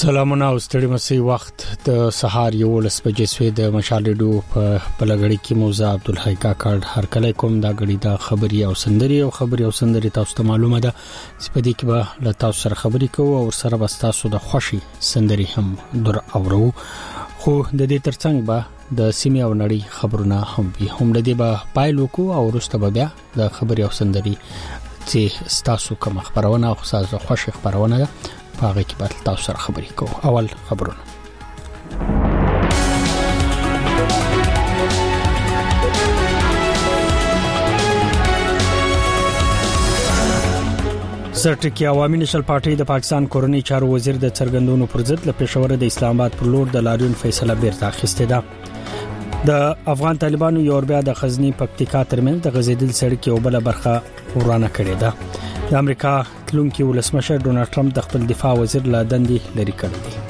سلامونه او ستړي مسي وخت د سهار 11 بجې سوی د مشالډو په بلګړی کې موزه عبدالحی کاکړ هر کله کوم دا غړي د خبري او سندري تاسو ته معلومه ده سپدې کې به له تاسو سره خبري کوو او سره به تاسو د خوشي سندري هم در اورو خو د دې ترڅنګ به د سیمه او نړۍ خبرونه هم د دې به پایلو کو او وروسته به بیا د خبري او سندري چې تاسو کوم خبرونه او تاسو خوشي خبرونه پاغه کې به تاسو سره خبرې کوو. اول خبرونه. سرټکی عوامي نېشنل پارټي د پاکستان کورنۍ چارو وزیر د څرګندونو پر ضد له پېښور د اسلام آباد پر لور د لاریون فیصله بیرته اخیسته ده. د افغان طالبانو یو بیا د غزنی پکتیکا ترمنځ د غزیدل سړک یو بل برخه ورانه کړې ده. د امریکا تلونکي ولسمشر ډونالد ټرمپ د خپل دفاع وزیر له دندې لري کړی دی.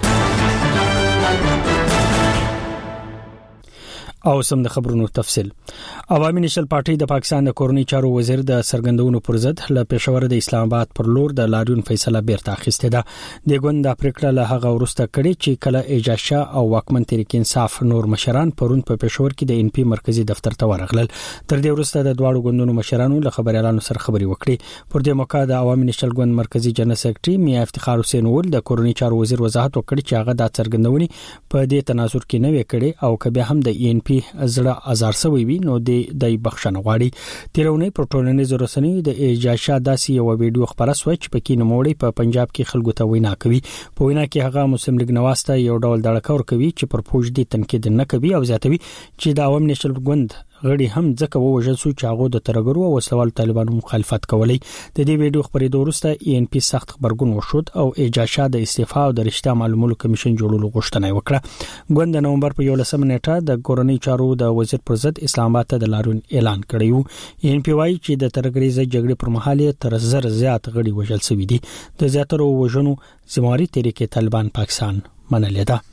او سم د خبرونو تفصیل. عوامي نېشنل پارټي د پاکستان د کورنۍ چارو وزیر د سرګندونو پر ضد له پېښور د اسلام آباد پر لور د لاریون فیصله بیرته اخیسته ده. د ګوند د پریکړه له هغه ورسته کړي چې کله اعجاز شاه او واکمن تحریک انصاف نور مشران پرون په پېښور کې د ان پی مرکزی دفتر ته ورغلل. تر دې وروسته د دواړو ګوندونو مشرانو له خبريالانو سره خبري وکړي. پر دې موقع د عوامي نېشنل ګوند مرکزی جنرال سیکریټري میا افتخار حسین ول د کورنۍ چارو وزیر وضاحت وکړي چې هغه د څرګندونې په دې تناظر کې نه وکړي او کبه هم د ان پی زړه ازار سوي وي نو د بخښنه غواړي. تیرونی په ټولنیزو رسنیو د اعجاز شاه داسې یو ویډیو خبره سوچ پکې نوموړي په پنجاب کې خلکو ته وینا کوي. په وینا کې هغه مسلم لیگ نواسته یو ډول دړکه ور کوي چې پر فوج دي تنقید نه کوي او زیاتوي چې د عوام نېشنل ګوند غړي هم ځکه ووجل سو چې هغه د ترګرو او وسلوال طالبانو مخالفت کولای. د دې ویډیو خبرېدو وروسته ان پی سخت خبرګون وشود او اعجاز شاه د استعفا او د رشتہ معلومولو کمیشن جوړولو غوښتنه وکړه. ګوند د نومبر په 11 نیټه د کورنۍ چارو د وزیر پر ضد اسلام آباد ته د لاریون اعلان کړی و. ان پی وايي چې د ترګریزه جګړې پر مهال تر زر زیات غړي وژل شوي دي. د زیاترو وژنو ذمہواری تحریک طالبان پاکستان منلې ده.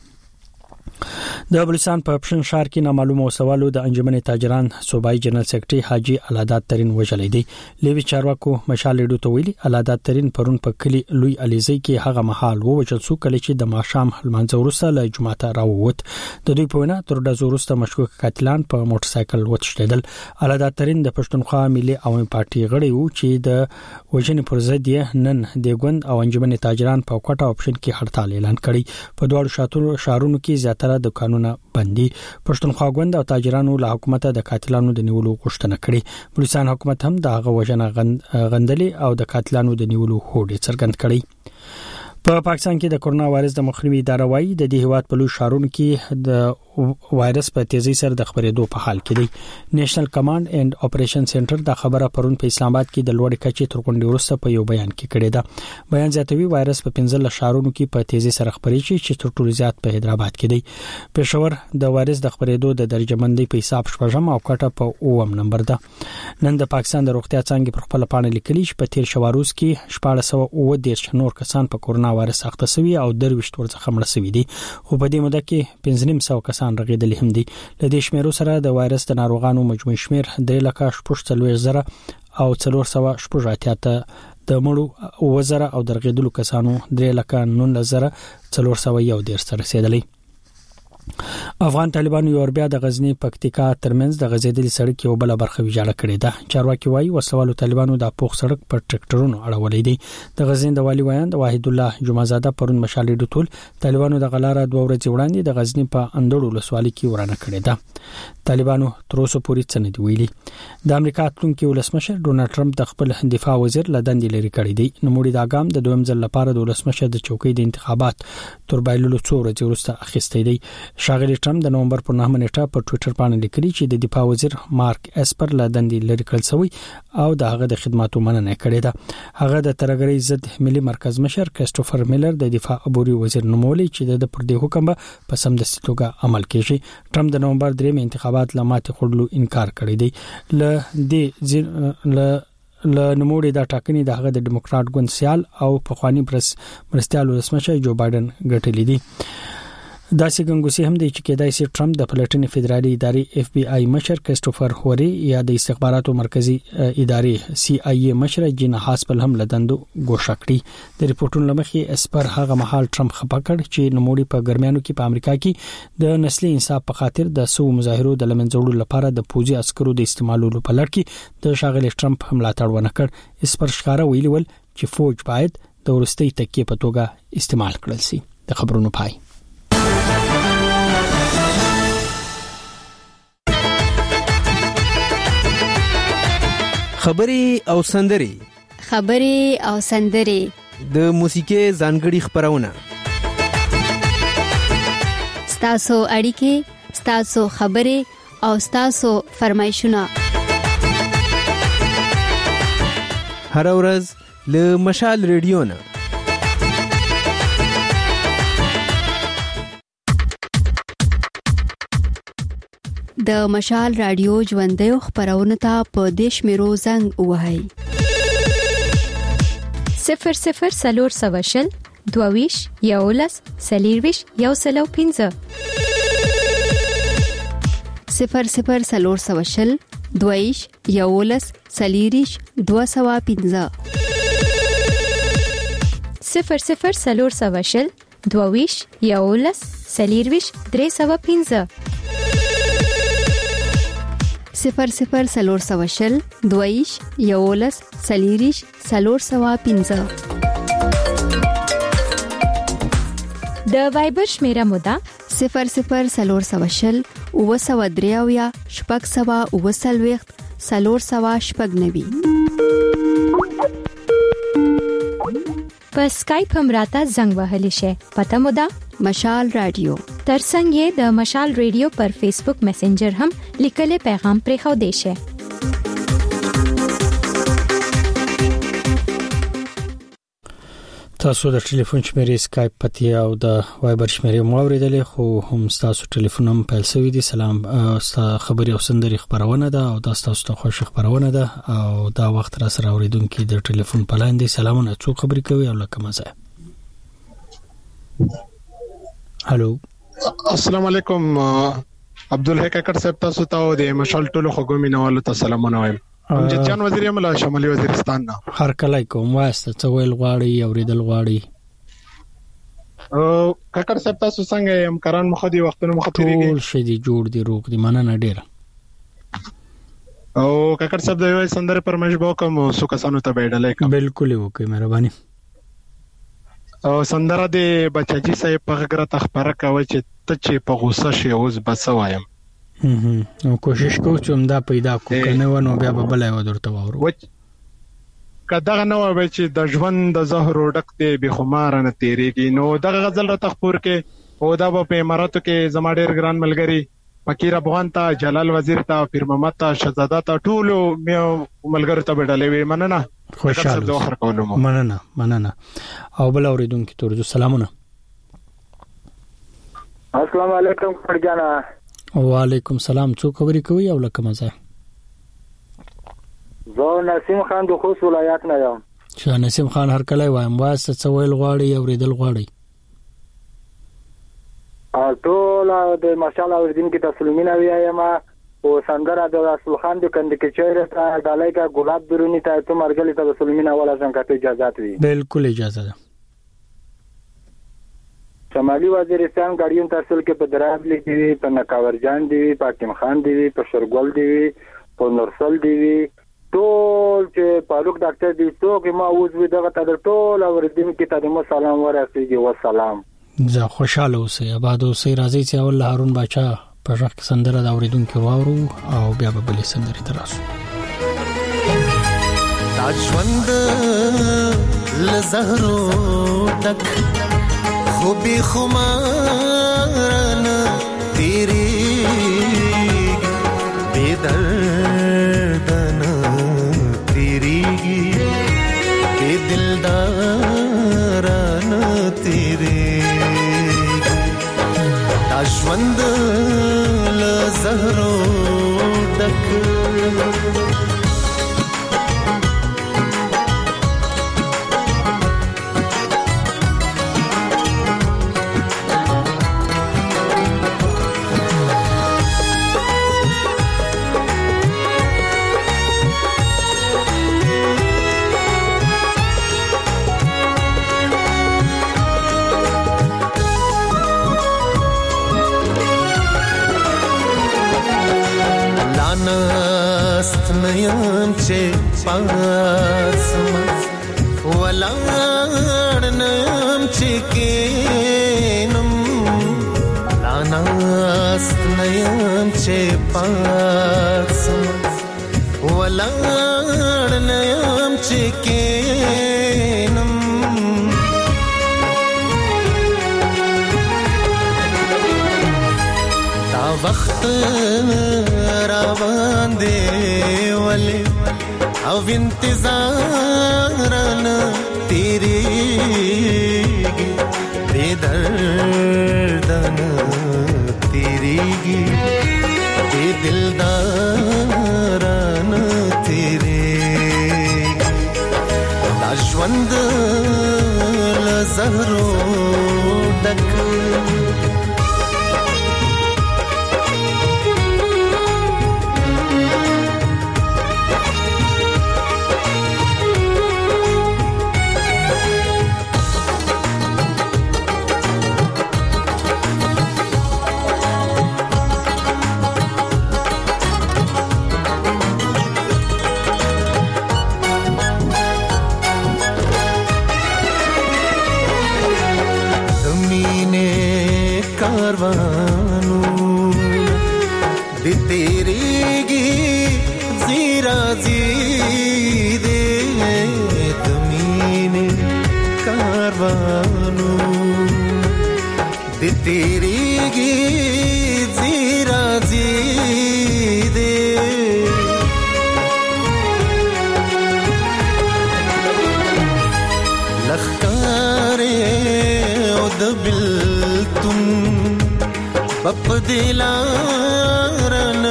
د بلوچستان په پښین شهر کې نامعلومه وسوالو د انجمن تاجران صوبایي جنرال سیکریټري حاجی علادات ترين وژلې دي. لوی چارواکو مشالډو ته ویلي علادات ترين پرون په کلی لوی عليزي کې هغه محل ووجل سو کله چې د ماشام لمانځه وروسته له جمعه راووت. د دوی په وینا تر ډزو وروسته مشکوک قاتلان په موټر سایکل وتښتیدل. علادات ترين د پښتونخوا ملي عوامي پارټي غړي وو چې د وژنې پر ضد نن د ګوند او انجمن تاجران په کوټه اپشن کې هړتال اعلان کړی. په دوه شهرونو کې زیاتره د قانون بندي. پښتونخوا ګوند او تاجرانو له حکومت د قاتلانو د نیولو غوښتنه کړې. بلوچستان حکومت هم د هغه وژنه غندلې او د قاتلانو د نیولو هوډ څرګند کړی. په پاکستان کې د کورونا وایرس د مخنیوي اداره وايي د دې هیواد په لوی شهرونو کې د وایرس په تیزی سره د خبرېدو په حال کې دی. نېشنل کمانډ اینڈ اپریشن سنټر دا خبره پرون په اسلام آباد کې د لوړ کچې تر غونډې وروسته په یو بیان کې کړې ده. بیان زیاتوي وایرس په 15 شهرونو کې په تیزی سره خبرېږي چې تر ټولو زیات په حیدرآباد کې دی. پېښور د وایرس د خبرېدو د درجه بندۍ په حساب شپږم او کټه په 9م نمبر ده. نن د پاکستان د روغتیا څنګه پر خپل پاڼه لیکلي چې په تیر شواروز کې 1409 نور کسان په کورونا وایرس اخته شوي او 23 ورڅخه مړ شوي دي. خو په دې موده کې 1500 کسان رغیدلي هم دي. له دې شمیرو سره د وایرس د ناروغانو مجموعي شمیر 3,40,000 او 480 د مړو وزره او درغیدلو کسانو 3,19,401 سره رسیدلی. افغان طالبانو یو بیا د غزنی پکتیکا ترمنځ د غزیدلي سړک یو بل برخه ویجاړه کړې ده. چارواکي وايي وسوالو طالبانو د پوخ سړک پر ټریکټرونو اړولې دي. د غزنی د والی ویان د واحد الله جمعزاده پرون مشالډو ټول طالبانو د غلاره 2 ورځې وړاندې د غزنی په اندړو لسوالي کې ورانه کړې ده. طالبانو تر اوسه پورې څه نه دی ویلي. د امریکا تلونکي ولسمشر ډونالد ټرمپ د خپل دفاع وزیر له دندې لري کړی دی. نوموړي د اقام د دویم ځل لپاره د ولسمشر د چوکۍ د انتخابات تر بایللو 2 ورځې وروسته اخیستی دی. ښاغلي ټرمپ د نومبر په 9 نیټه په ټوئیټر باندې لیکلي چې د دفاع وزیر مارک اسپر له دندې لري کړل شوی او د هغه د خدماتو مننه کړې ده. هغه د ترګری ضد ملي مرکز مشر کریسټوفر میلر د دفاع عبوري وزیر نومولي چې د پر دې حکم په سمدستي توګه عمل کیږي. ټرمپ د نومبر 3 انتخابات لماتې خړلو انکار کړی دی. له نوموړي د ټاکنې د هغه د ډیموکرات ګوند سیال او په خواني مرستيال ولسمشر جو بایدن ګټلې دي. داسې ګنګوسي هم دی چې کېدای شي ټرمپ د پلټنې فدرالي ادارې FBI مشر کریسټوفر هوري یا د استخباراتو مرکزی ادارې CIA مشر جین هاسپل هم لدندو ګوښه کړي. د ریپورتونو لمخې اسپر هغه مهال ټرمپ خپکړ چې نوموړي په ګرمیانو کې په امریکا کې د نسلي انصاف په خاطر د سو مظاهرو د لمنځوړو لپاره د پوځي عسکرو د استعمالولو په لړ کې د ښاغلي ټرمپ ملاتړ ونه کړ. اسپر ښکارا ویلي ول چې فوج باید د ورستۍ تکیې په توګه استعمال کړل شي. د خبرونو پای. خبري او سندري د موسیقي ځانګړي خبرونه ستاسو اړیکې ستاسو خبري او ستاسو فرمایشونه هر ورځ له مشال ریډیو نه د مشال رادیو ژوندۍ خبرونه ته په دیش میرو زنګ وهاي 00 سواشل دوویش یولس سلیرویش یوسلو 15 00 سواشل دوویش یولس سلیریش 215 00 سواشل دوویش یولس سلیرویش 315 00 سواشل دویش یولس سلیریش 315 د وایبر شمیره مودا 00 سواشل او سوادریاویا شپږ سوا او سلويخت سلور سوا شپږ نوي په سکایپ هم راته زنګ وهلی شي. پته مودا مشال رادیو ترڅنګ یې د مشال ریډیو پر فیسبوک میسنجر هم لیکل پیغام پرې خو دی شي. تاسو د ټلیفون شمیرې سکایپ پتی او د وایبر شمیرې مو اوریدلې خو هم تاسو ټلیفون هم پیل شوی دی. سلام تاسو خبري او سندري خبرونه ده او تاسو ته خوش خبرونه ده او دا وخت را سره اوریدونکو د ټلیفون په لاندې سلامونه څوک خبري کوي او لکه مزه. هالو السلام علیکم عبدالحق ککړ صاحب تاسو ته د مشال ټولو خوګومینوالو ته سلامونه وایم. امجد جان وزیر املا شمالي وزیرستان نه هر کله کوم واسطه څویل غواړي او ریدل غواړي. ککړ صاحب تاسو څنګه همکاران مخ دي وختونو مخ تیریږي ټول شي دي جوړ دي روغ دي مننه ډیر. او ککړ صاحب د یو سندره پرمش بو کوم سو کسانو ته بیډلې کوم بالکل وکي مهرباني. او سندره د بچاجي صاحب په غره تخبره کوي چې ته چې په غوسه شي اوس بس وایم. نو کوشش کوم چې دا پیدا کو کنه ونه بیا به بلای و درته وورو کداغه نو به چې د ژوند د زهر ډک ته به خمار نه تیریږي. نو دغه غزل را تخپور کې او دا په اماراتو کې زما ډیر ګران ملګری فقیر افغان ته جلال وزیر ته پیر محمد ته شهزاده ته ټولو ملګرو ته بدلې وي. مننه خوشاله مننه او بل اوریدونکو ته ورځو سلامونه. السلام علیکم خړجانا. وعلیکم سلام څوک خبري کوي او لکه مزه. زه نسیم خان د خوست ولایت نه یم. چې نسیم خان هر کله وایم واسه څویل غواړي او ریدل غواړي. ټول د ماشاءالله اوردین کې تسلیمینه ویایم او سندره د رسول خان د کند کې چیرې ته ډالای کا ګلاب درونی ته ته مرګلی ته تسلیمینه ولا څنګه ته اجازه وي. بالکل اجازه ده. شمالي وزیرستان ګاډیون تحصیل کې په درابلی کې په نکاورجان دی په حکیم خان دی په شرګل دی په نورسل دی ټول چې پالوک ډاکټر دی څوک ما اوس وی دغه ته ټول اوردین کې ته مو سلام ورسېږي و سلام. زه خوشاله اوسئ آباد اوسئ. راځي چې اول هارون باچا په ژغ سندره د اوریدونکو واورو او بیا به بلې سندرې تراسو. دا ژوند لزهرو ډک خوبی خمارن تیری بے دردن تیری بے دلدارن تیری داشوند لزهرو ڈک لانست نیم چه پاسما ولاړ نیم چې کینم لانست نیم چې پاسما ولاړ نیم چې کینم دا وخت روان دی ولی او انتظارن تیریگی بے دردن تیریگی بے دلدارن تیریگی دا ژوند لزهرو ډک تیریگی زیرا زیدے لخکارے او دبلتن بپ دلارن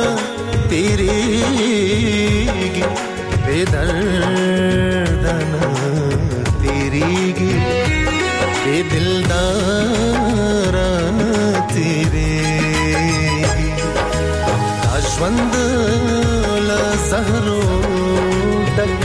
تیریگی بے دردن تیریگی بے دلدارن تیریگی دا ژوند لزهرو ډک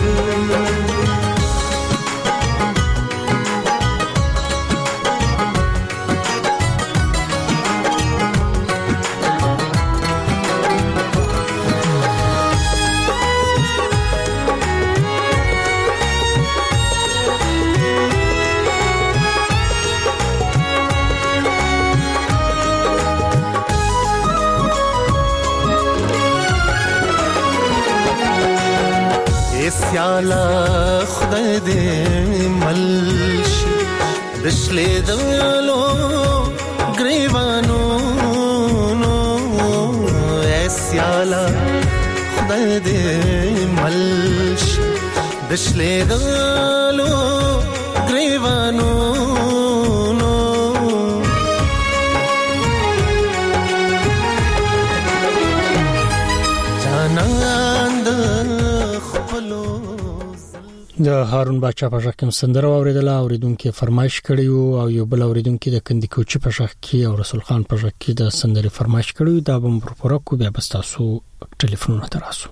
سیالا خدای دې ملشي دشلې دلو گریوانو نو سیالا خدای دې ملشي دشلې دلو گریوانو نو جانان د هارون باچا په شکم سندره اوریدله اوریدونکو فرمایش کړی او یو بل اوریدونکو د کندی کوچی په شک کې او رسول خان په شک کې د سندره فرمایش کړی دا به پرپورا کو بیا بستاسو ټلیفونونه تراسو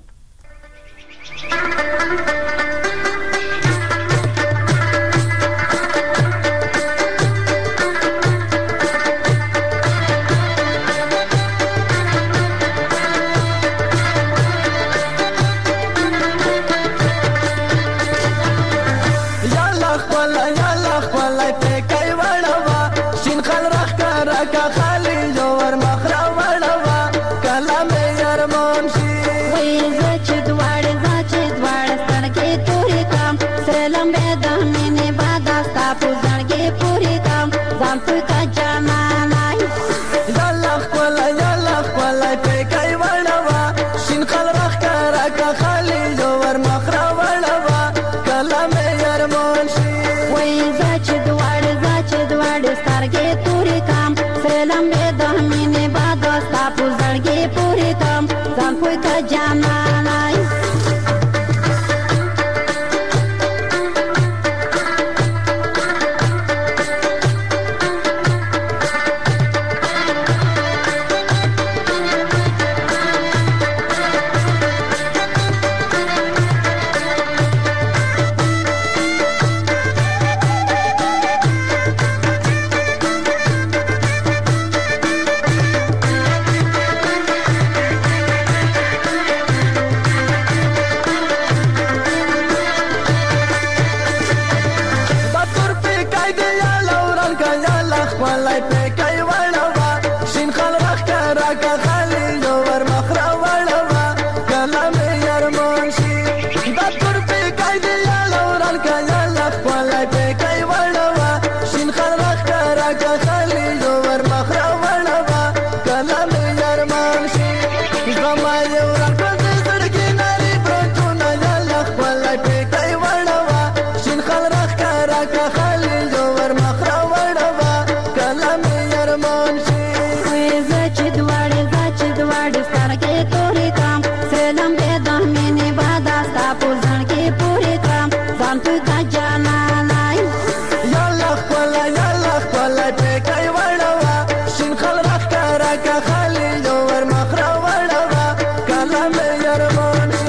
درمان شي زچ دوړ سره کې تورې کام سلام به د مینې بادا ستا په ځان کې پوری کام ځان په جانا نای یا الله خپل ټکای وړوا شین خل راخ کرا کا خالي جو ور مخرا وړوا کلام یرمان شي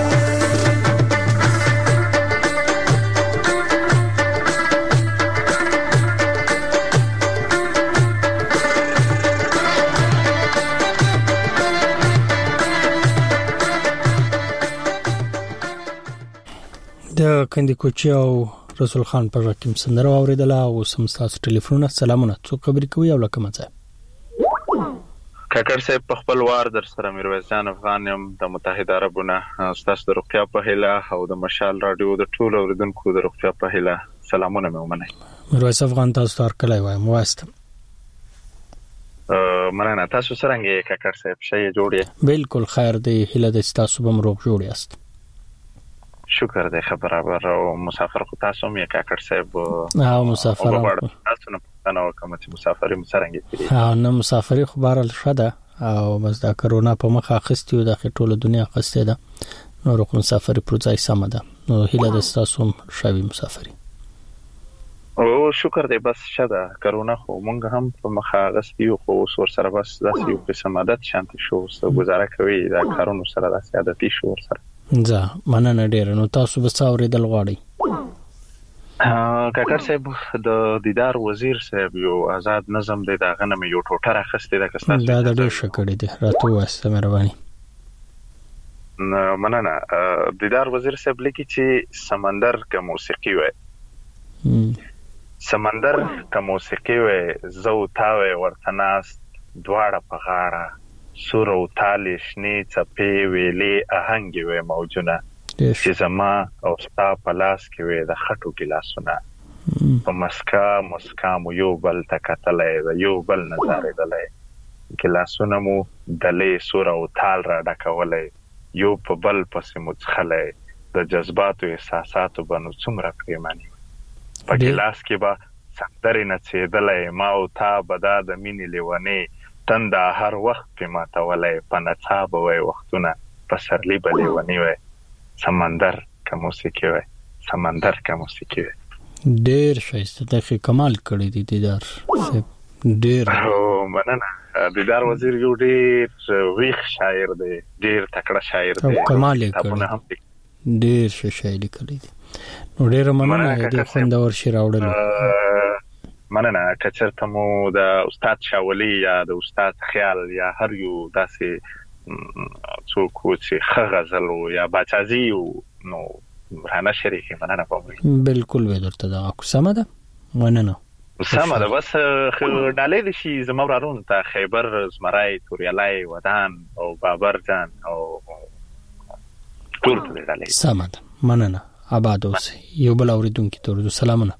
د کندي کوچي او رسول خان په رقم سندره اوریدله او سمستاسو ټلیفون سلامونه څو خبرې کوي او لکه مزه کاکر صاحب په خپل وار در سره میرویس جان افغان یم د متحده عربونه ستاسو د روغتیا په هیله او د مشال رادیو د ټولو اوریدونکو د روغتیا په هیله سلامونه مې ومنئ میرویس افغان تاسو ته کله وایم واسطه مننه تاسو څنګه کاکر صاحب شې جوړې بالکل خیر دی هیله د تاسو بم روغ جوړ یاست شکر دی خبره بر او مسافر خو تاسو مې کاکر صاحب مسافر تاسو نه کوم چې مسافر مسرنګ کړی نه مسافر خو بهر شده او بس دا کرونا په مخه اخستیو د ټوله دنیا اخسته ده نو رقم مسافر پر ځای سم ده نو هیله د تاسو شوي مسافر او شکر دی بس شده کرونا خو مونږ هم په مخه اخستیو خو سور سره بس داسې یو قسم عادت شانتي شو څه گزاره کوي دا کارونو سره داسې عادتي شو سره زه مننه ډیر نو تاسو به څاورېدل غواړئ کاکر صاحب د دیدار وزیر صاحب یو آزاد نظم دی دا غنم یو ټوټه راخسته ده کستا دا د ډیر شکړې دي راته واسه مهرباني مننه دیدار وزیر صاحب لیکي چې سمندر کا موسیقي وای سمندر کا موسیقي وای زو تاوي ورتناس دواړه په غاړه سور او تال شنی چپې ویلې آهنګ وي موجونه چې زما او ستا په لاس کې وي د خټو ګلاسونه په مسکا مو یو بل تکتلې یو بل نظر دلې ګلاسونه مو دلې سور او تال را ډکولې یو په بل پسې مو څخلې د جذباتو احساساتو باندې څومره پریمانی په ګلاس کې با سندرې نڅېدلې ما او تا بدا د مینې لیونې تندا هر وخت په ماتولې پنڅا به وختونه په سرلی بلې ونی وي سمندر کا موسیقي وي سمندر کا موسیقي وي ډېر شایسته د کمال کړی دی دیدار ډېر او مننه دیدار وزیر یو ډېر ویښ شاعر دی ډېر تکړه شاعر دی او کمال کړی ډېر شاعر لیکلی دی نو ډېر مننه د خوندور شعر اوړل مننه کچرته مو د استاد شاولی یا د استاد خیال یا هر یو داسې څوک چې خغزل یا باچازي نو رانه شریکي مننه کوم بالکل به درته دا سم ده مننه سم ده بس ډالې د شي زمورارون ته خیبر زمرای توریالای ودان او بابر جان او ټول ته ډالې سم ده مننه آباد اوسئ یو بل اوریدونکو ته سلامونه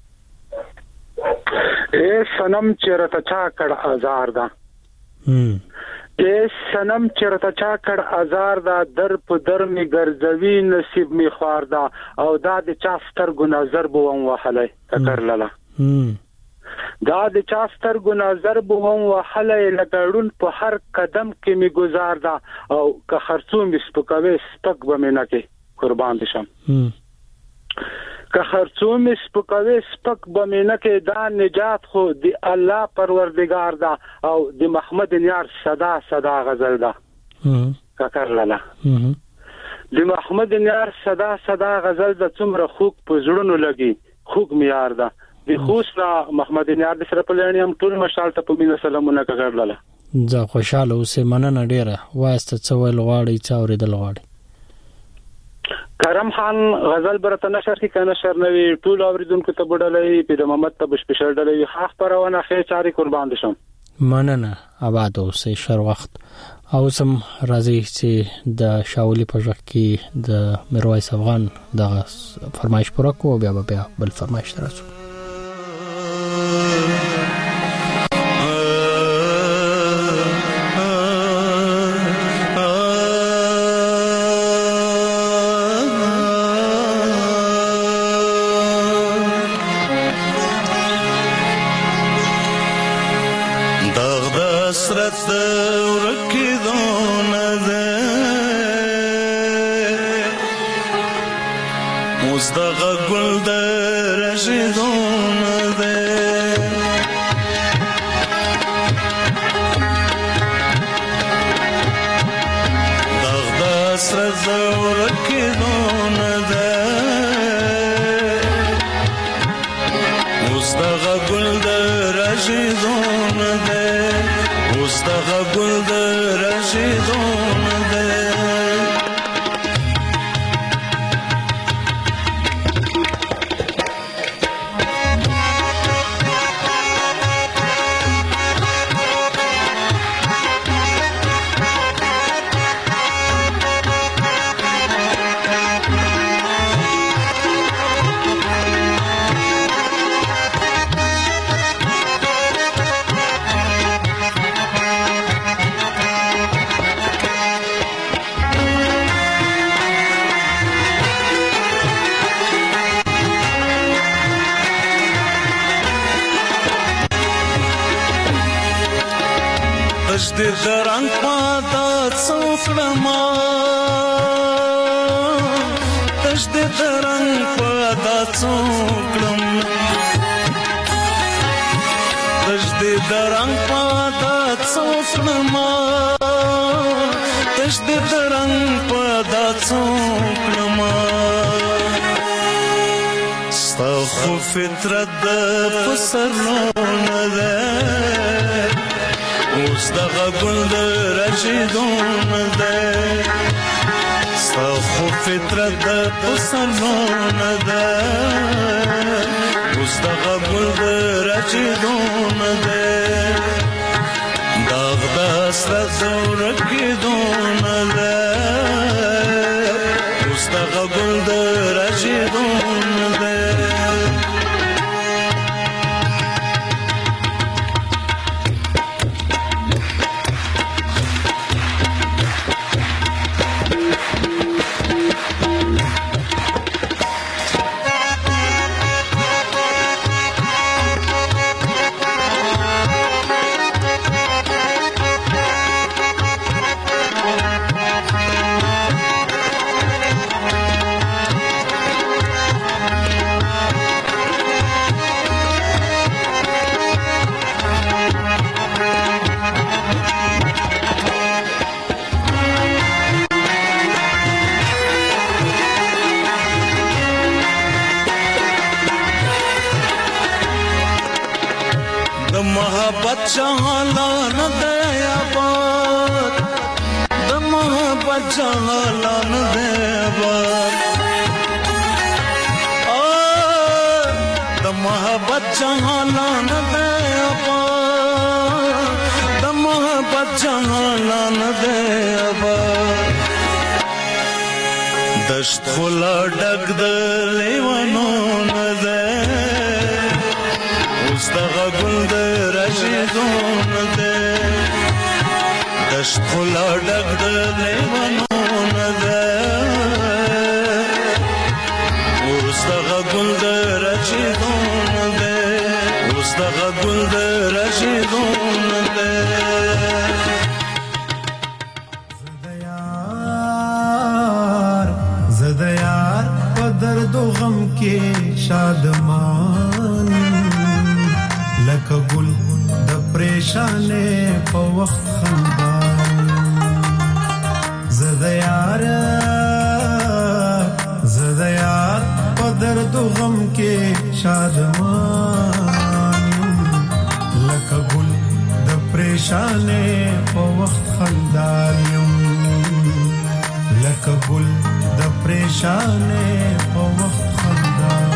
اے سنم چرته چا کړه آزار دا اے سنم چرته چا کړه آزار دا در په در می ګرځوي نصیب می خوار دا او دا د چا سترګو نظر بوم وهله تکر لاله دا د چا سترګو نظر بوم وهله لګړون په هر قدم کې می گزار دا او که خرڅو می سپکوي سپک به می نه کې قربان دي شم که خرڅو می سپکوي سپک به می نه کې دا نجات خو دی الله پروردگار دا او د محمد نیار صدا غزل دا ککر لاله د محمد نیار صدا غزل د څومره خوک په زړونو لګي خوک میار دا د خوسنا محمد نیار د سره پلانې هم ټول مشال ته په مینه سلامونه ککر لاله زه خوشاله اوسه مننه ډیره واسطه څول غواړي چا اوریدل غواړي کرم خان غزل برته نشر کی کنه نشر نوی ټول اوریدونکو ته بډلې په د محمد ته بشپشل ډلې خاص پرونه خې چاري قربان دي شم مننه آباد اوسه شر وخت او سم راځي چې د شاولی په ځخ کې د میرویس افغان د فرمایش پوره کو بیا بل فرمایش ترڅو دغ حسرت ورکیدون ده اوس دغه ګل د رشیدون ده دغه حسرت ورکیدون ده اوس دغه ګل د رشیدون ده اوس دغه ګل د رشیدون ده د رنگ پاتا څوکړما تش د رنگ پاتا څوکړم تش د رنگ پاتا څوکړما تش د رنگ پاتا څوکړما ستا خو فطرت د پسرونه ده اوس دغه ګل د رشیدون ده ستا خو فطرت د پسرون ده اوس دغه ګل د رشیدون ده دغ د حسرت ورکیدون ده اوس دغه ګل د رشیدون ده محبت جهالان دے آباد د محبت جهالان دے آباد د محبت جهالان دے آباد د محبت جهالان دے آباد دشت خلا ډک د لیوانون دے اوس دغه ګل د رشیدون ده دشت خلا ډک د لیوانون ده اوس دغه ګل د رشیدون ده اوس دغه ګل د رشیدون ده زده یار په درد و غم کې شادمان لکه ګل د پریشانې په وخت خندان زده یار په درد و غم کې شادمان لکه ګل د پریشانې په وخت خندان لکه ګل د پریشانې په وخت خندان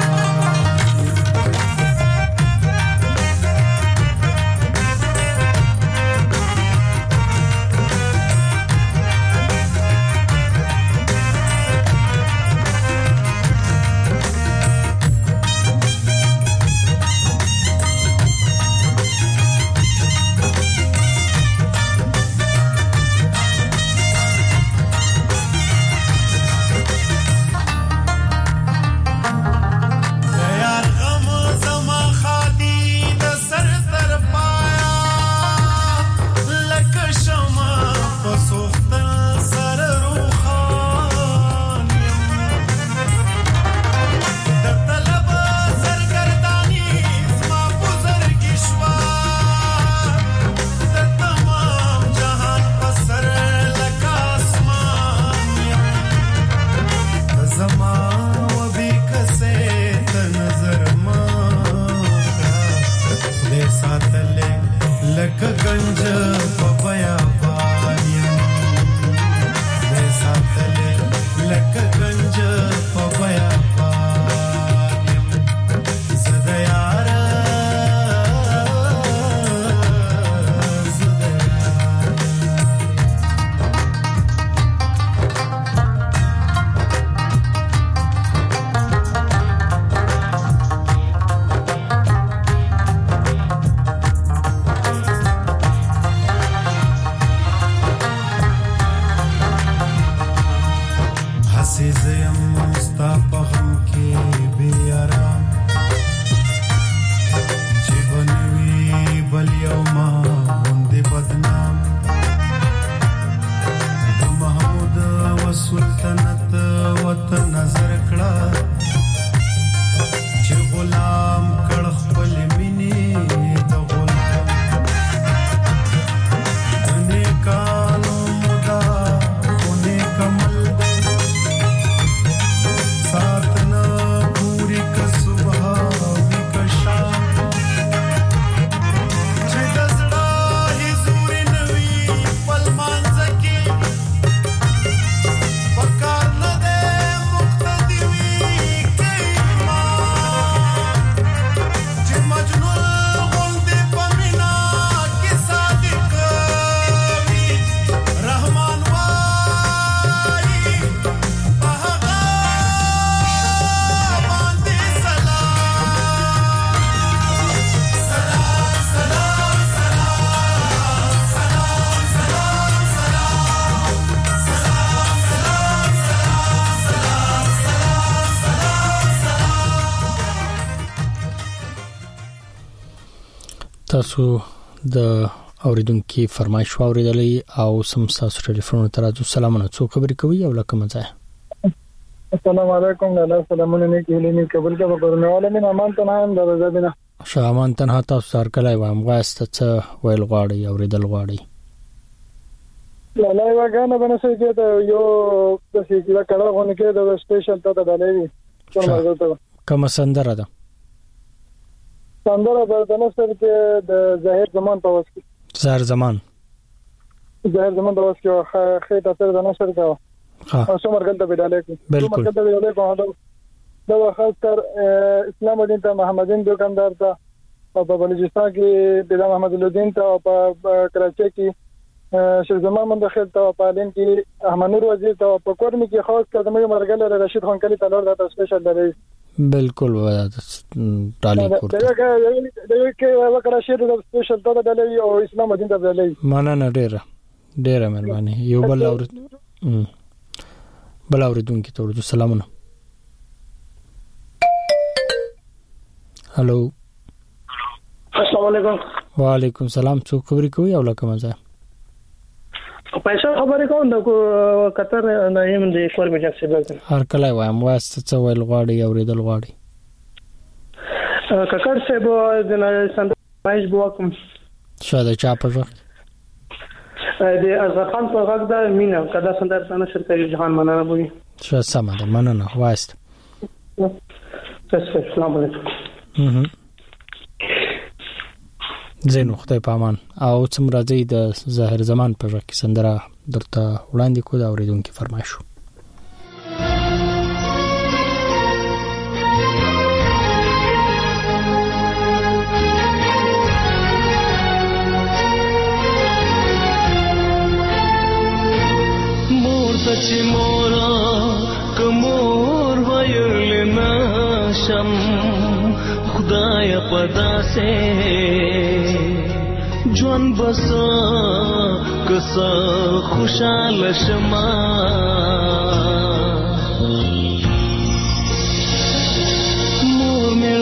تاسو د اوریدونکو فرمایش اوریدلې او سم تاسو ټلیفون ته راځو. سلامونه، څوک خبرې کوي او لکه مزه؟ السلام علیکم. الله سلامونه نه کېلې نه قبول کا وګورنواله من امان ته نه د زبینه شامان تنها تاسو سره کله وایم واسطه څه ویل غواړي اوریدل غواړي؟ لا لا وګانه بنسې چې یو د سیګلا کړه غونې کې د سپیشل ته دلې څو مرګته کوم سندره ده؟ سندره د نصر کې د ظاهر زمان په واسطه ظاهر زمان په واسطه خېټه تر د نصر کا او څو مرګته بداله کې بالکل مرګته بداله کوم دا خاص کر اسلام الدین ته محمدین دکاندار ته او په بلوچستان کې پیدا محمد الدین ته او په کراچي کې شیخ زمان مندخل ته په لین کې احمد نور وزیر ته په کورنی کې خاص کر د مې مرګله رشید خان کلی ته لور د سپیشل دی. بالکل ډالي کوټه دا کې وکړه شیر د سپیشل ته دلې او اسلام الدین ته دلې مانه ډېره مهرباني. یو بل اوریدونکو ته ورته سلامونه. هالو السلام علیکم. وعلیکم السلام. څوک خبرې کوي او لکه مزه؟ پیسې خبرې کوم د قطر نه یم د کور میجا سیبل هر کله وایم واسطه څه ویل غواړي اوریدل غواړي؟ ککړ سیبو د سندایش بوکم شاده چا په وخت د ازخان په غږ د مینا کدا سندر څنګه شرکت جهان مننه بوي شه سم ده مننه واسطه. السلام علیکم. زینو خدای پامان او څومره ځای د ظاهر زمان په وخت کې سندره درته وړاندې کو دا اوریدونکو فرمایشو. چې مورا کمور وایل نشم خدای پدا سے جوان بس کس خوشال شما مور می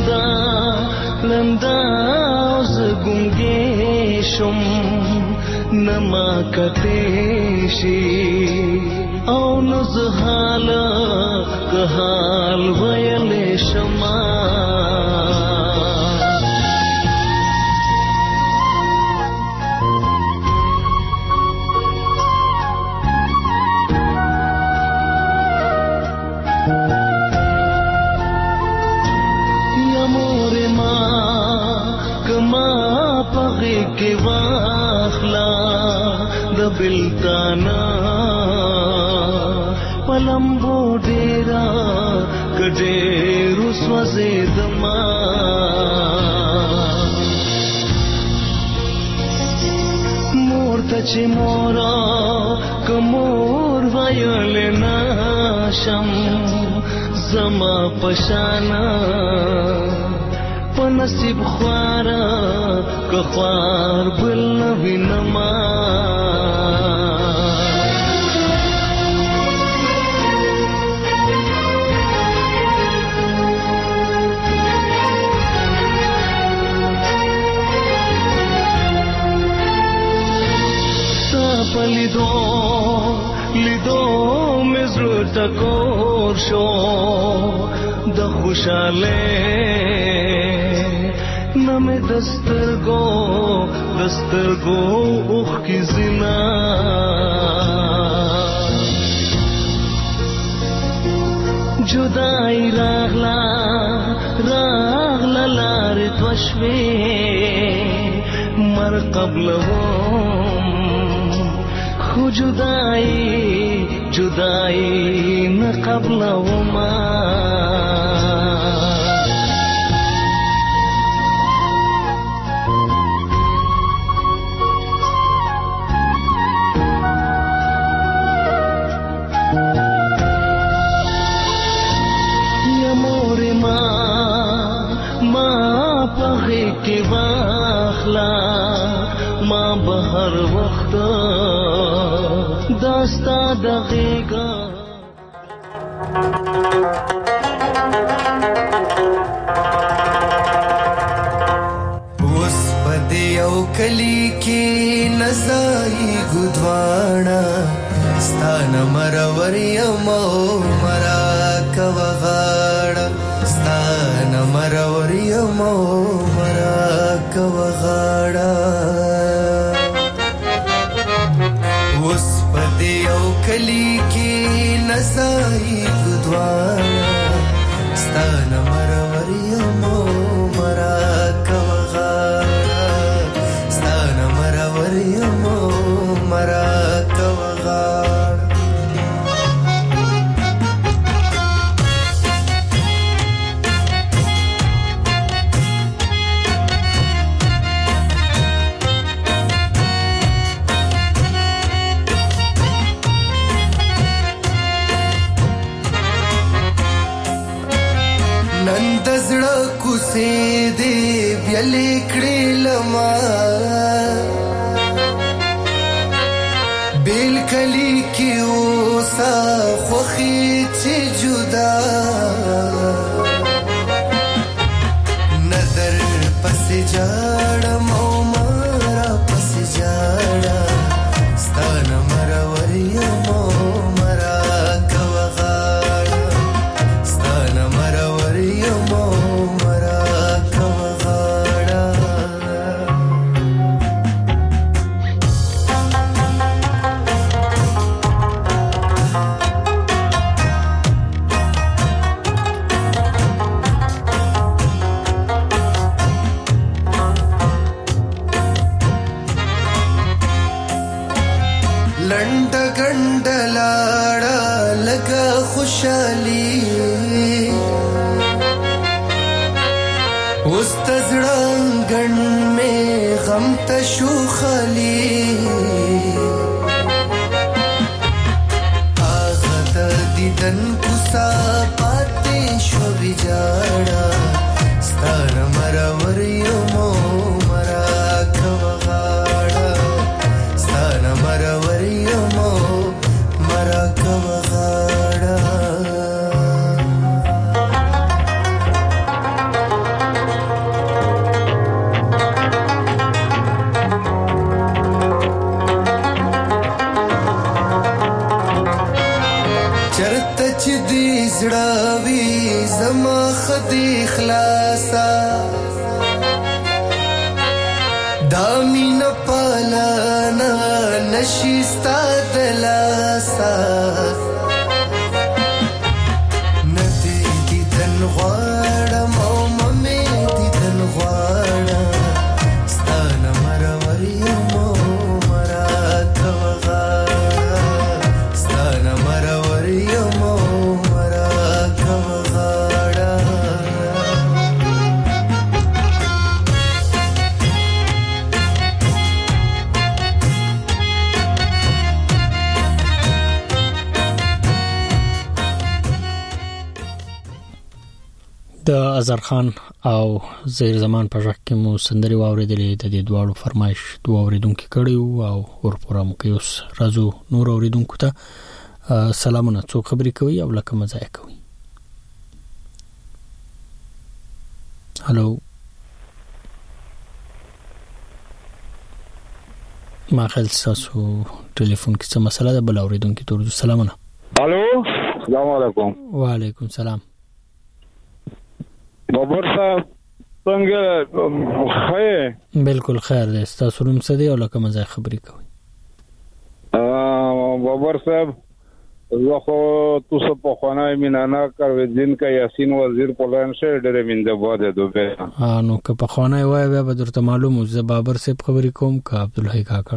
لندا اوز گونگی شم نما کتیشی او نزحال کحال ویل شما یا مور ما کما پغی کی واخلا دبلتانا پلمبو ډیرا کډېرو سوځېدما مور ته چې مورا کمور وایل نشم زما پشانا پنصیب خوارا که خوار بل نوینما لیدو مزر تکور شو د خوشاله نم دسترگو اوخ کی زنا جدائی راغلا لار توشوی مر قبل خو جدائی نہ قبل وما یا مور ما پغی کی واخلا ما بہر وقت داستا دغیگا اوس کلی کې نزای ګدوانا ستانه مرور یمو مرا کوغاړه ستانه مرور یمو مرا کوغاړه اوس پدې او کلی کې نزای ګدوانا ستانه مرور یمو مرا کوغاړه ستانه مرور یمو مرا لیکړې لما بیل کلی کې اوسه خوخي چې جدا نظر پس جاړم او مارا پس جاړه ستانه مرور یمو مرا کوغاړه ستانه مرور یمو خوشالي استزړنګن مې غم ته شو خالي هغه د دیدن کوڅه پاتې شو ویجاړه ستاره مرور یمو مرا کوغاړه ستاره مرور یمو مرا کوغاړه زړاوي زما خدي خلاصا دامین پالانا نشستا دلاسا ندی دیدن غواړم او ممې دیدن غواړم ستانه مرور یمو مرا کوغاړه ستانه مرور یمو د اظهر خان او زیر زمان په ځکه کې مو سندري واوریدلې د دې دواړو فرمایش دوه اوریدونکو کړیو او ورپورم کې اوس راځو نور اوریدونکو ته سلامونه څوک خبرې کوي او لکه مزه کوي هالو ما خل تاسو ټلیفون کې څه مسله ده بل اوریدونکو ته سلامونه الو السلام علیکم وعلیکم السلام بابر صاحب څنګه خیر بالکل خیر دی تاسو روم څه دی او لکه مزه خبرې کوي بابر صاحب زه خو تاسو په خوانه مینانا کړو دین کا یاسین وزیر پلان شه ډېر مینده بده دوبه نو که په خوانه وای به درته معلوم زه بابر صاحب خبرې کوم کا عبد الحی کاکړ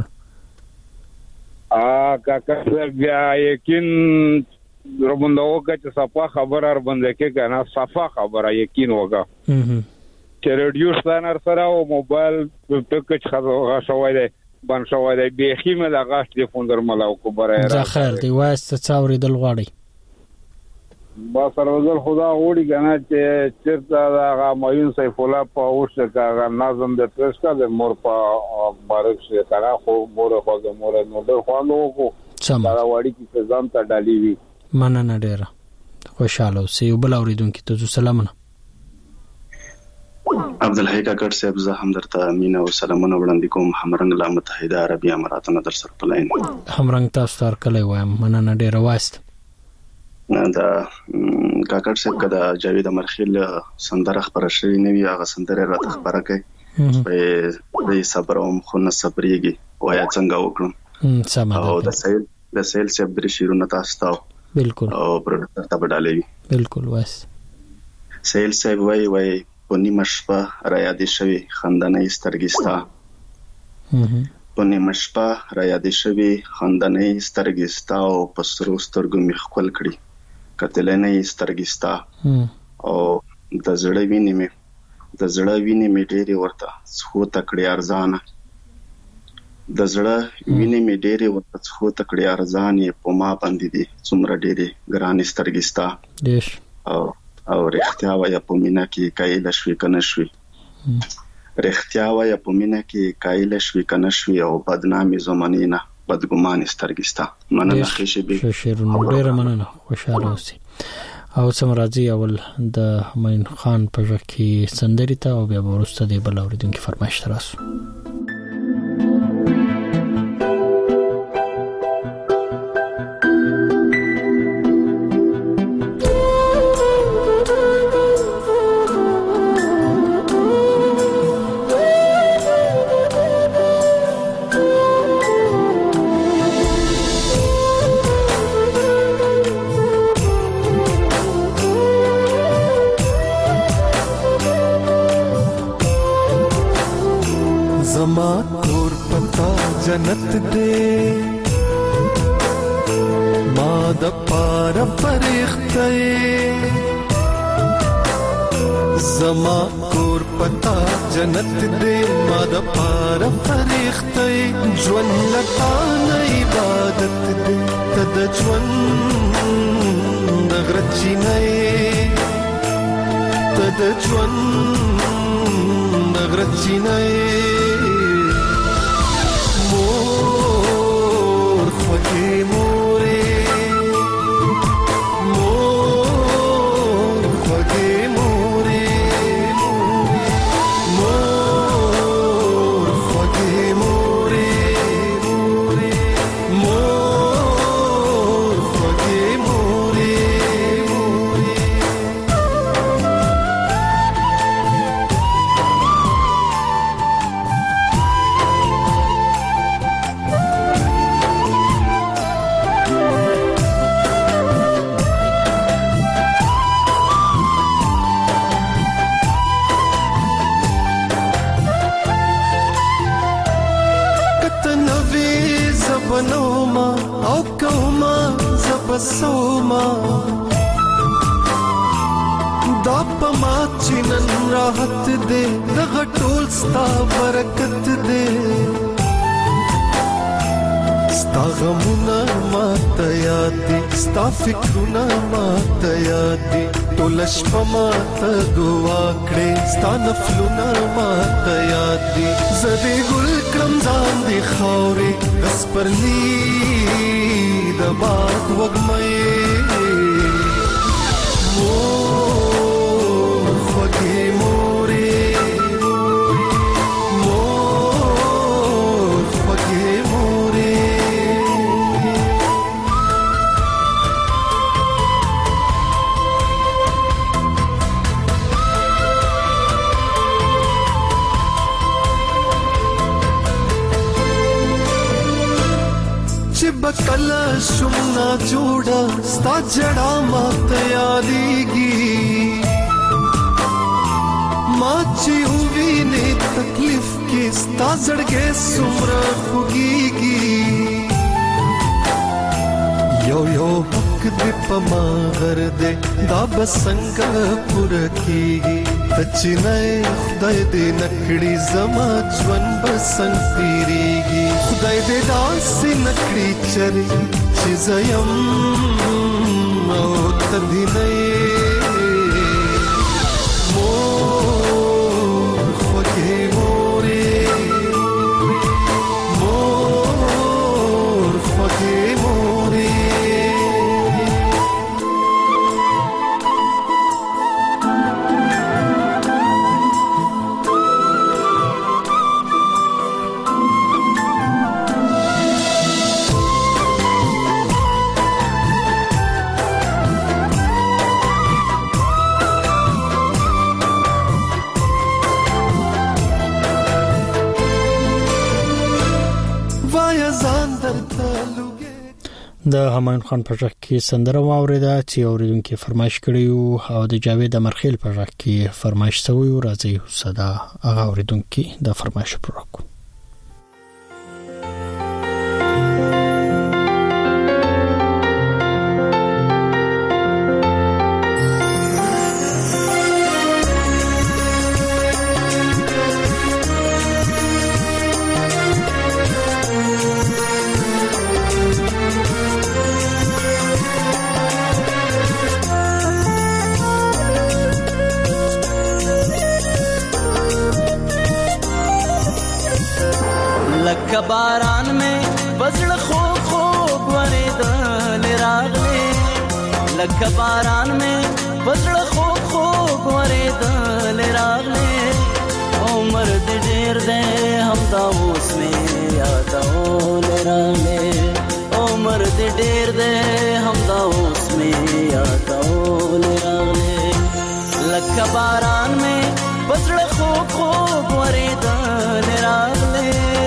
کاکړ بیا یقین روبنده وکړه چې صفه خبره ار باندې کې کنه صفه خبره یقین وکړه چې ریډیو ستانر سره او موبایل ټکچ غشوي دی بن شوی دی بيخي مې د غاښ ټلیفون درملاو کو برای را خیر دی واسه څاوري دل غواړي با سروزل خدا وړي کنه چې چیرته دا مایون سیف الله په اوسه کا نظم د ترسکا د مور په بارک شه کرا خو مور خو د مور نو د خوانو کو دا وړي چې ځان ته ډالي وي مننه ډیره خوشاله اوسې بل اوریدونکو ته سلامونه عبدالحی کاکړ صاحب زه هم درته مینه او سلامونه وړاندې کوم همرنګ له متحده عربي اماراتو در سره په لاین همرنګ تاسو تر کله وایم مننه ډیره واسط دا کاکړ صاحب کدا جاوید امرخیل سندره خبره شوی نه وی هغه سندره راته خبره کوي په دې صبر او خو نه صبرېږي وایا څنګه وکړم سم او د سیل صاحب د شیرونه تاسو ته بالکل او پروډکټر ته بدالوي بالکل واس سیل صاحب وای په نیمه شپه را یادې شوی خندنۍ سترګې ستا په نیمه شپه را یادې شوی خندنۍ سترګې ستا او په سرو سترګو مې ښکل کړي کتلنۍ سترګې ستا او د زړه وینې مې ډېرې ورته څخو تکړې ارزانه د زړه وینې مې ډېرې ورته څخو تکړې ارزانې په ما باندې دي څومره ډېرې ګرانې سترګې ستا او رښتیا وایه په مینه کې کایله شوي که نه شوي رښتیا وایه په مینه کې کایله شوي که نه شوي او بدنامې زمانې نه بدګمانې سترګې ستا مننه ښې شېبې شیرونه ډېره مننه خوشحاله اوسئ او سم راځي اول د همایون خان په ژغ کې سندرې ته او بیا به وروسته د بل اورېدونکي فرمایش ته راسو जन्नत दे माद पार फरिश्ते زما کور پتا جنت دے ماد پار فریختے ژوند لتا نه عبادت دے تد ژوند غرچی نه تد ژوند غرچی نه مور خوږی مورې سوما دا پما چنن راحت دے دغه ټول ستا برکت دے ستا غمونه ماته یاد دي ستا فکرونه ماته یاد دي ټول شپه ماته دعا کړې ستا نفلونه ماته یاد دي زه دې ګل کړم ځان دې خاورې بس پرلی د باد وږمې مور خوږې مورې مور خوږې مورې چې بکله شمنا جوړه ستا جړه ماته یادېږي ما چې ووینې تکلیف کې ستا زړګی څومره خوږېږي یو یو حق دې په ما غر دې دا به څنګه پوره کېږي ته چې نه خدای دې نه کړي زما ژوند به څنګه تېرېږي خدای دې داسې نه کړي چرې چې زه یم او ته دې نه یې مور خوږې مورې مور خوږې مورې د همایون خان په ژغ کې سندره واوریده چې اوریدونکو فرمایش کړی او د جاوید امرخیل په ژغ کې فرمایش شوی او راځي صدا هغه اوریدونکو د فرمایش پر وکړو. बारान में बजड़ खो खो वरेदल रागले लख बारान में बजड़ खो खो वरेदल रागले उमर देर दे हम दाऊस में यादौल रागले उमर देर दे हम दाऊस में यादौल रागले लख बारान में बजड़ खो खो वरेदल रागले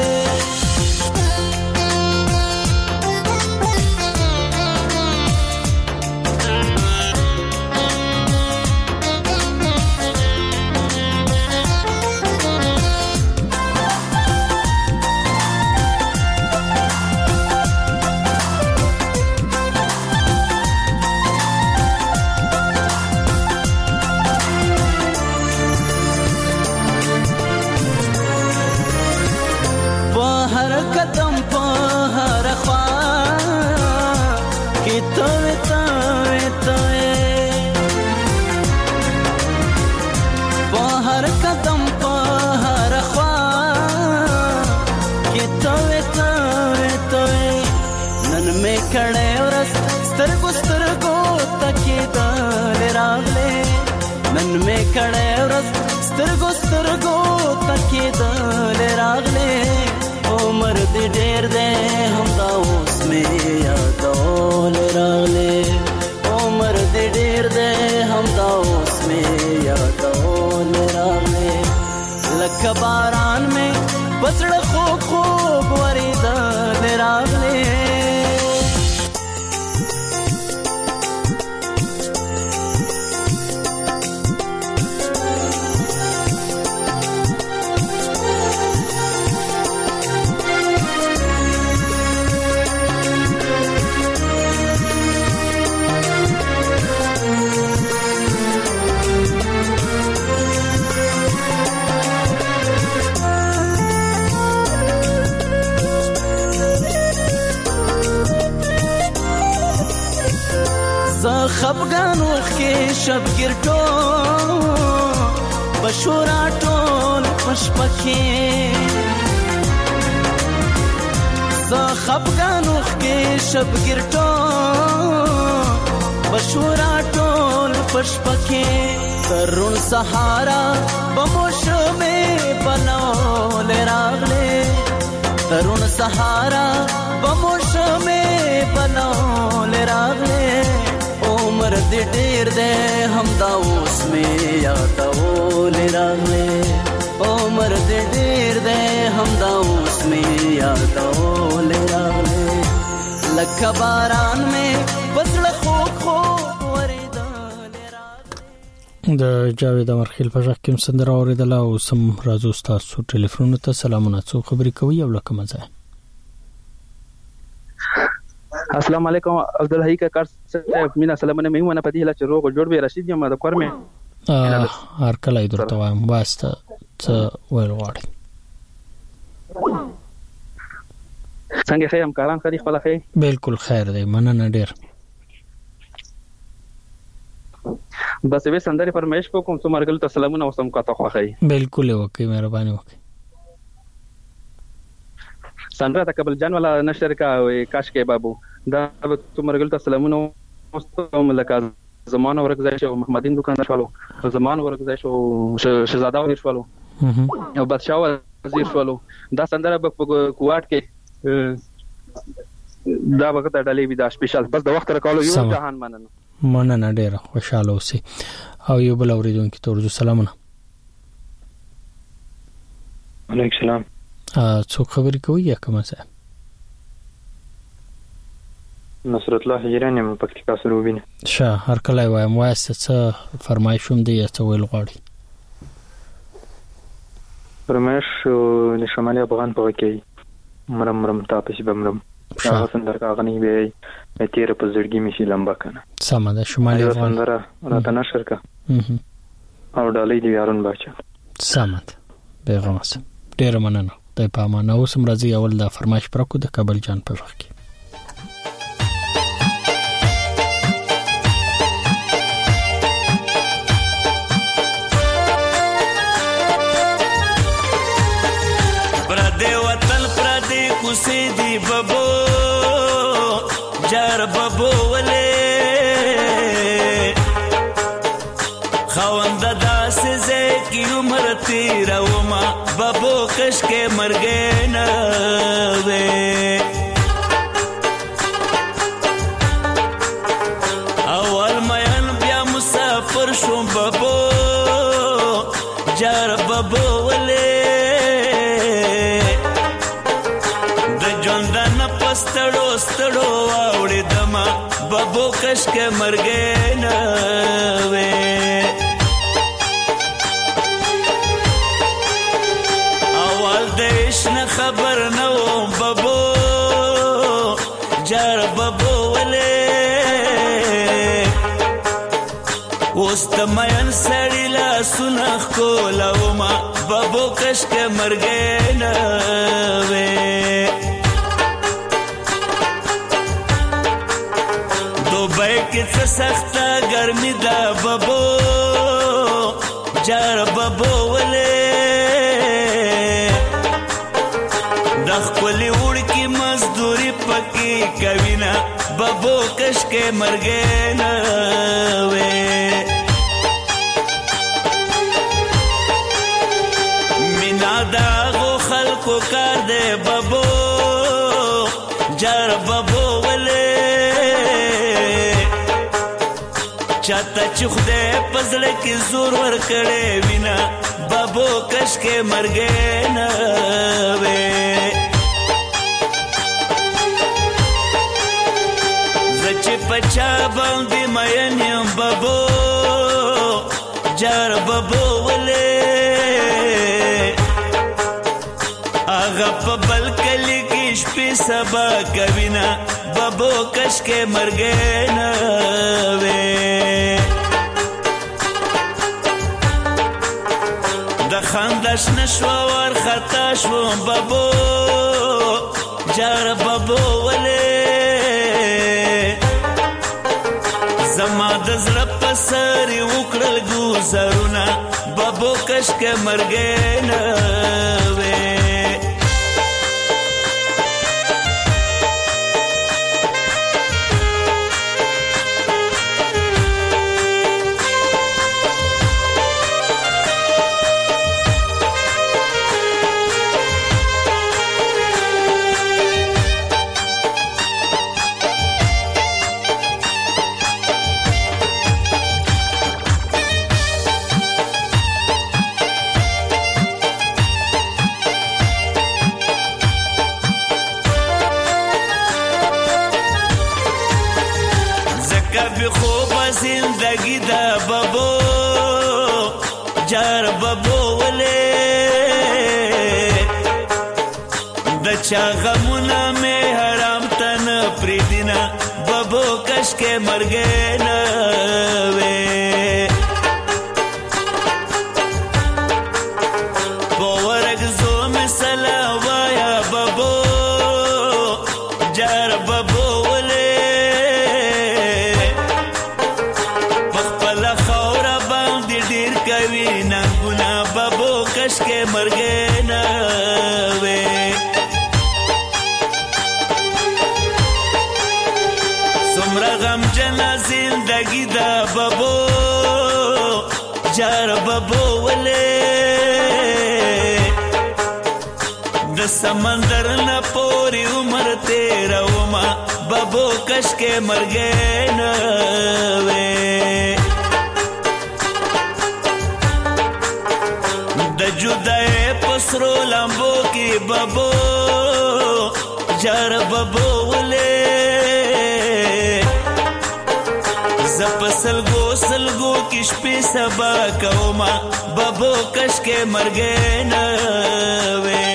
खड़े रस स्तरगो स्तरगो तके दल रागले उमर देर दे हम दाऊस में यादौल रागले उमर देर दे हम दाऊस में यादौल रागले लख बारान में बसड़ खो खो वरी दल रागले خفغان وخي شب ګرټو بشورا ټول پشپکي ز خفغان وخي شب ګرټو بشورا ټول پشپکي ترون سهارا بموش میں بنول راغله ترون سهارا بموش میں بنول راغله उमर देर दे हम दाऊस में यादौल रागले उमर देर दे हम दाऊस में यादौल रागले लख बारान में बसड़ खो खो वरेदल د جاوید امرخیل په ژغ کې سندره اوریدله او سم راځو تاسو ټلیفون ته سلامونه څو خبرې کوي او لکه مزه. السلام علیکم عبدالحی کا کار صاحب مینا سلامونه مې ونه پدې لا چې روغ جوړ به رشید یم د کورمه هر کله درته وایم واسطه څه ویل غواړي څنګه خیم کاران خري خپل خیر بالکل خیر دی مننه ډیر بس به سندري فرمایش کوم څو مرګل ته سلامونه وسم کاته خوخی بالکل وکي مهرباني وکي سندره تقبل جان والا نشر کا کاش کې بابو دا څو مرګل ته سلامونه وسم لکه زمانه ورګزای شو محمدین دکاندار شوالو زمانه ورګزای شو شهزاده وزیر شوالو او بادشاہ وزیر شوالو دا سندره په کوټ کې دا وخت ډالې وی دا سپیشل بس د وخت راکولو یو جهان مننه ډیر خوشاله اوسئ او یو بل اوریدونکو ته ورته سلامونه وعلیکم السلام څو خبرې کوي یا کومه څه نصرت الله هجران یم پکتیکا سروبینه. شه هر کله وایم واسه څه فرمایشوم دی څه ویل غواړي؟ فرمایش د شمالي افغان په کې مرم تاسو به مرم هغه څنګه راغنی به تیر په زړګي مشي لمبا کنه سم ده شمالي افغان سندره راته نشر کا او ډالۍ دی یارون بچا سم ده پیغام سم ډیر مننه د پامانه اوس مرضی اول د فرمایش پر کو د کابل جان په وخت کې سیدی بابو جار بابو ولې خوند داس زکی عمر تیر و ما بابو کش کې مرګ نه وې اول مېن بیا مسافر شوم بابو جار بابو ولې ستړو واوړې دما بابو کش کې مرګ نه وې اول دیش نه خبر نه و بابو جار بابو ولې اوس د مېن سړی لا سنخ کولاو ما بابو کش کې مرګ نه وې کې سخته ګرمي دا بابو جار بابو ولې د خپل وړکی مزدوري پکې کوي نه بابو کش کې مرګ نه وې مینا دا غو خلکو کار دے بابو جار بابو چاته چې خدای پزړه کې زور ور کړې وینا بابو کش کې مرګ نه وې زچ پچا باندې مېن بابو جار بابو ولې هغه په بل کلی کې شپې سبا کوینا بابو کش کې مرګ نه وې د خندش نشو ور خطا شو بابو جار بابو ولې زما د زړه په سر وکړل ګوزرونه بابو کش کې مرګ نه وې زندگی دا بابو جار بابو ولې د چا غمونه مې حرام تن پریدینا بابو کش کې مرګ نه وې باورګ زو مثلا وایا بابو جار بابو کش کې مرګ نه وې څومره غم جنا زندگی دا بابو جار بابو ولې د سمندر نه پوري عمر تیرا وما بابو کش کې مرګ نه وې د جدای پسرو لمبو کی بابو جار بابو ولې سلګو سلګو کې شپې سبا کوما بابو کش کې مرګې نه وې.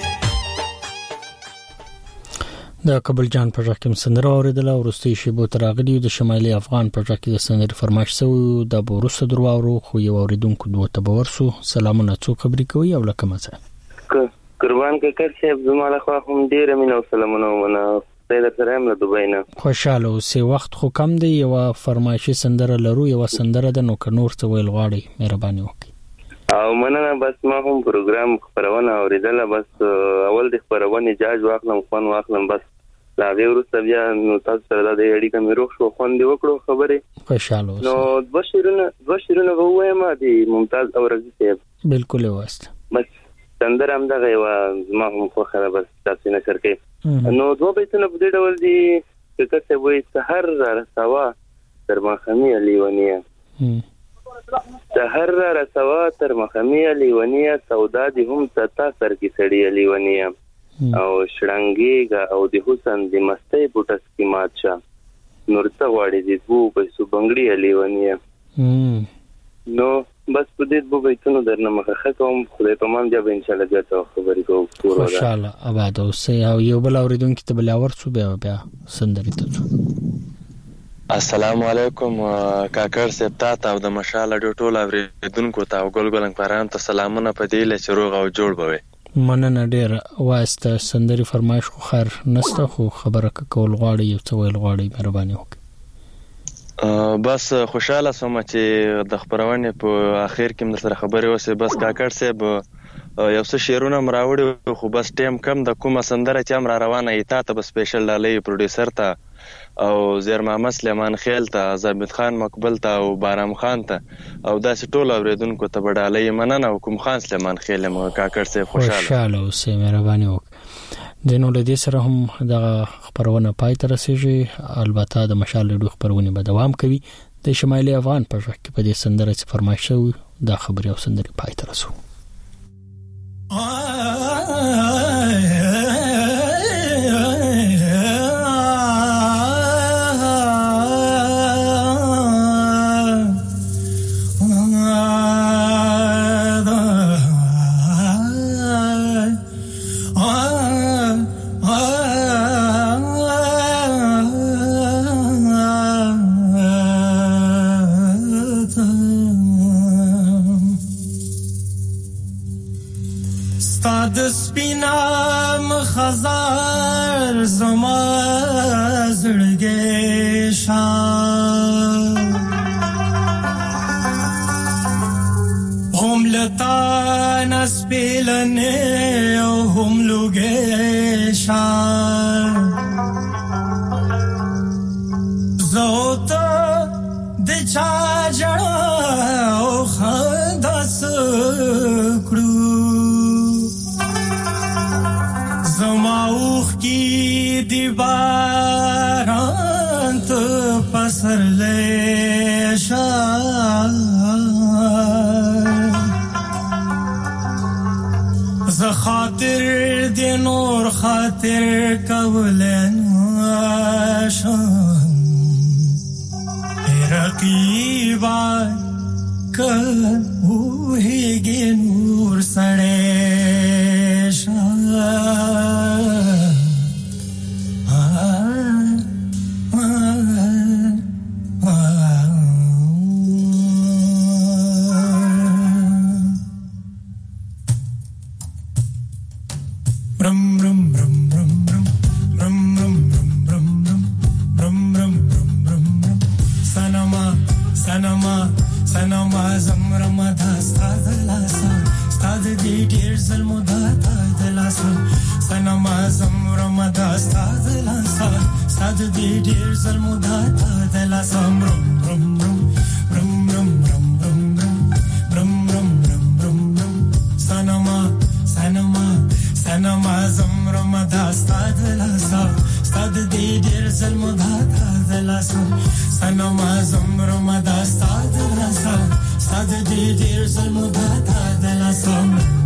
د کابل جان په ځکه سندره اوریدله ورستي شیبو تراغلی د شمالي افغان په ځکه د سندره فرمایش سو د بورسه درواورو خو یو اوریدونکو دوه تبورسو سلامونه څو خبرې کوي او لکه مزه قربان ککر صاحب زموږ له خوا هم ډیر مینه او سلامونه ونه پیدا کړم له دوبۍ نه. خوشاله اوسې وخت خو کم دی یو فرمایشي سندره لرو یو سندره د نو کنور ته ویل غواړي مهرباني وکړئ. او مننه بس ما هم پروګرام خبرونه اوریدله بس اول د خبرونه جاج واخلم فون واخلم بس لا غیر وروسته بیا نو تاسو سره د اړیکې مې روښ شو خوند وکړو خبرې خوشاله اوسه. نو دوه شیرونه وایم دي ممتاز او رضی صاحب بالکل واسطه بس سندره هم دغه یو ما هم خو خبره بس تاسو نه شرکې نو دوه بیتونه په دې ډول دي چې څه وایي سحر رسوا تر مخمي لیونیه سحر رسوا تر مخمي لیونیه سودا دي هم تتا سر کی سړی لیونیه او شړنګيګه او د حسن د مستۍ بوټس کی ماتشا نورته واړې دي بو په سو بنگړي لیونیه نو بس په دې بو بیتونو درنه مخه کوم خدای په مان بیا ان شاء الله بیا خبرې کوو ان شاء الله آباد اوسې او یو بل اوریدونکو ته بل اورڅو بیا سندري ته السلام علیکم کاکر صاحب تاسو او د مشال اډو ټول اوریدونکو ته او ګلګلنګ پران ته سلامونه پدې لچ روغ او جوړ بوي. مننه ډیر واسطه سندري فرمایش خو خیر نسته خو خبره کول غواړي یو څه ویل غواړي مهرباني وکړئ. بس خوشاله سوم چې د خبرونه په اخر کې مر سره خبرې وسه بس کاکر صاحب یو څه شیرونه مراوړي خو بس ټیم کم د کومه سندره چې امر روانه ایته ته بس سپیشل لاله پروډوسر ته او زیر محمد سلیمان خیل ته ضابط خان مقبل ته او بارام خان ته او داسې ټول اوریدونکو ته بډالې مننه او کوم خان سلیمان خیل مو کاکر صاحب خوشاله اوسې مهرباني وکړئ. د نو له دې سره هم د خبرونه پای ته رسیږي البته د مشال له خبرونه به دوام کوي د شمالي افغان په ځکه په دې سندره چې فرمایش شو د خبري او سندري پای ته رسو. خزار زما زړګې شان هم لتا نسبلنه او هم لوګې شان زوتا د چا جړا او خداس کړو زماوخ کی دیواران تو پسر لیشان زخاطر دی نور خاطر کولن آشان رقیبا کوهیگی نور سڑیشان Sad di dir zal mudata de la sombra